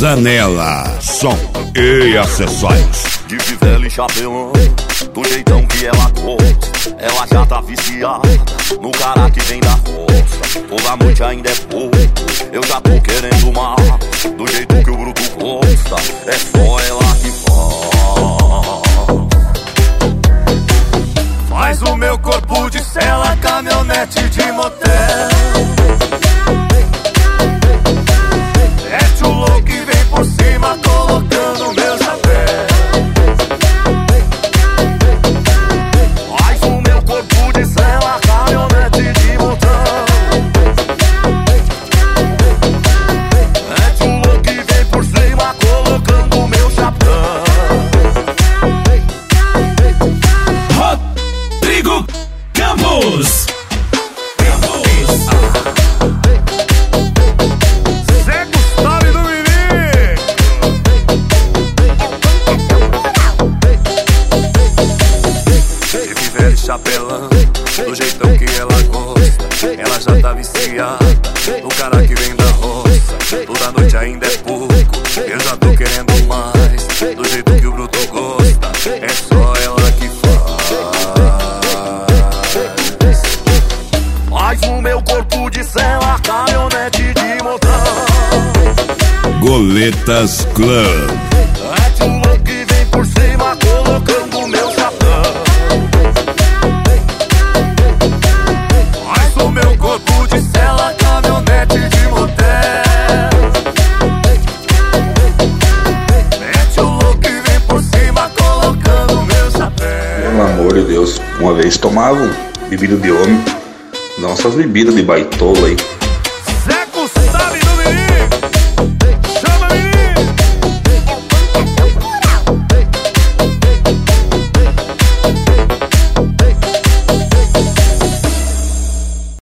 Zanela, som e acessórios. De fivela e chapelão, do jeitão que ela gosta. Ela já tá viciada no cara que vem da costa. Toda noite ainda é pouco, eu já tô querendo mais. Do jeito que o bruto gosta, é só ela que faz o meu corpo de cela, caminhonete de motel. Mete o louco e vem por cima, colocando meu chapéu. Faz o meu corpo de cela, caminhonete de motel. Mete o louco e vem por cima, colocando meu chapéu. Rodrigo Campos. Chapelão, do jeitão que ela gosta. Ela já tá viciada no cara que vem da roça. Toda noite ainda é pouco, eu já tô querendo mais. Do jeito que o bruto gosta, é só ela que faz o meu corpo de cela, caminhonete de motor. Goletas Club. Mete o louco e vem por cima, colocando meu chapéu. Meu corpo de cela, caminhonete de motel. Mete o louco e vem por cima, colocando meu chapéu. Pelo amor de Deus, uma vez tomavam bebida de homem, não essas bebidas de baitola aí.